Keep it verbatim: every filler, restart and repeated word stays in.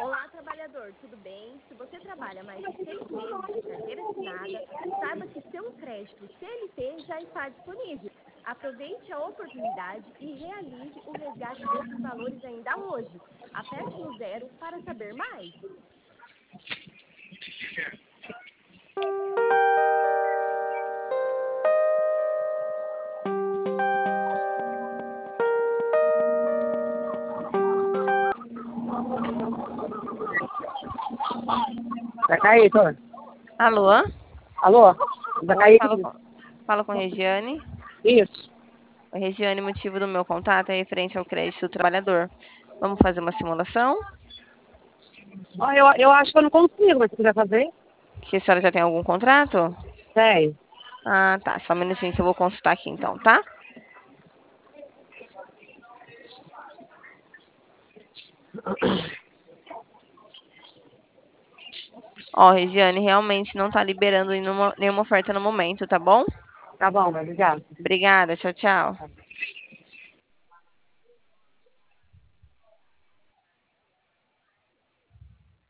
Olá, trabalhador, tudo bem? Se você trabalha mais de seis meses de carteira assinada, saiba que seu crédito C L T já está disponível. Aproveite a oportunidade e realize o resgate desses valores ainda hoje. Aperte no zero para saber mais. Vai cair, Tony. Alô? Alô? Vai cair Falo aqui. com, falo com Regiane. Isso. Oi, Regiane, o motivo do meu contato é referente ao crédito do trabalhador. Vamos fazer uma simulação? Ó, eu, eu acho que eu não consigo, mas se quiser fazer, Que a senhora já tem algum contrato? tem. Ah, tá. Só um minutinho que eu vou consultar aqui então, tá? Ó, Regiane, realmente não tá liberando nenhuma, nenhuma oferta no momento, tá bom? Tá bom, mas obrigado. Obrigada, tchau, tchau.